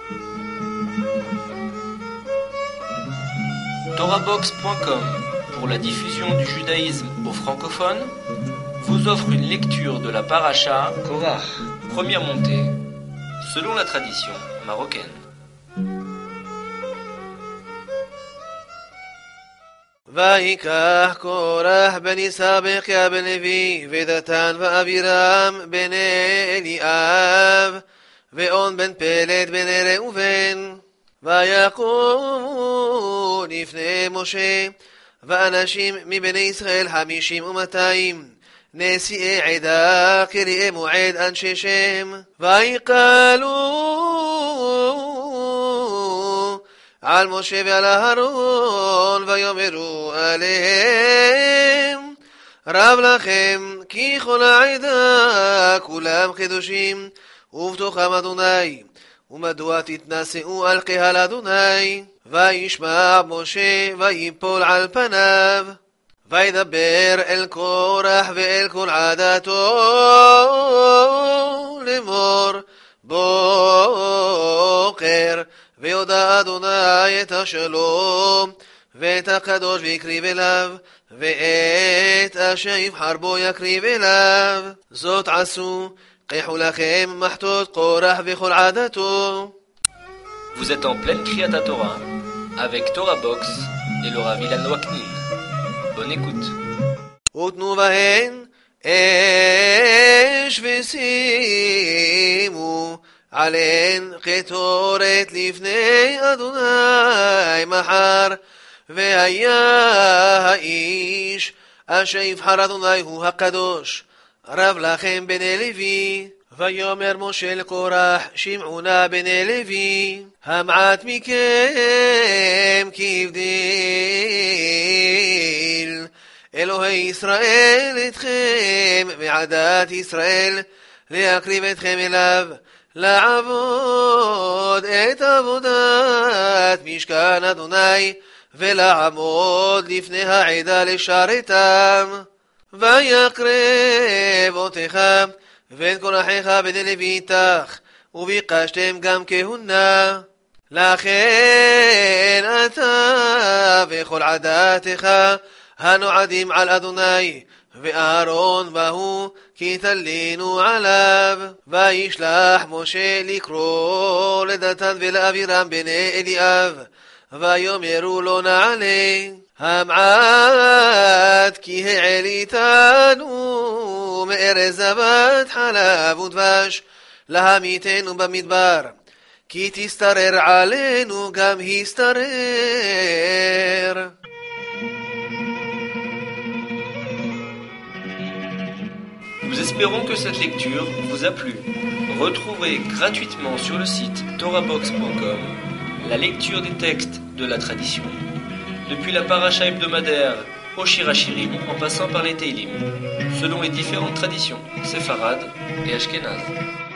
Torahbox.com, pour la diffusion du judaïsme aux francophones, vous offre une lecture de la paracha Korach, première montée, selon la tradition marocaine. ויקח קורח בן יסבקיה בן לוי ודתן ואבירם בן אליאב ואון בן פלט בן ראובן ויקומו לפני משה ואנשים מבני ישראל 50 ו200 נשיאי עדה קריאי מועד אנשי שם ויקלו על משה ועל אהרון ויאמרו עליהם רב לכם כי כל העדה כולם קדושים ובתוכם אדוני ומדוע תתנשאו על קהל אדוני וישמע משה ויפול על פניו וידבר אל קורח ואל כל עדתו לאמור בוקר ויודע אדוני את השלום ואת הקדוש ויקריב אליו ואת אשר יבחר בו יקריב אליו זאת עשו קחו לכם מחתות קורח וכל עדתו. Vous êtes en pleine Kriyat Torah avec Torah Box et le Rav Ilan Waknin. Bonne écoute. ותנו בהן אש ושימו עליהן קטורת לפני אדוני מחר והיה האיש אשר יבחר אדוני הוא הקדוש רב לכם בני לוי ויאמר משה לקורח שמעו נא בני לוי המעט מכם כבדיל אלוהי ישראל אתכם ועדת ישראל להקריב אתכם אליו לעבוד את עבודת משכן אדוני ולעמוד לפני העדה לשרתם ויקרב אותך ואת כל אחיך בני לוי איתך וביקשתם גם כהונה לכן אתה וכל עדתך הנועדים על אדוני ואהרון והוא כי תלינו עליו וישלח משה לקרוא לדתן ולאבירם בני אליאב ויאמרו לו נעלה המעט כי העליתנו מארץ זבת חלב ודבש להמיתנו במדבר כי תסתרר עלינו גם הסתרר. Nous espérons que cette lecture vous a plu. Retrouvez gratuitement sur le site torahbox.com la lecture des textes de la tradition, depuis la paracha hebdomadaire au Shirachirim en passant par les Teilim, selon les différentes traditions séfarades et ashkénazes.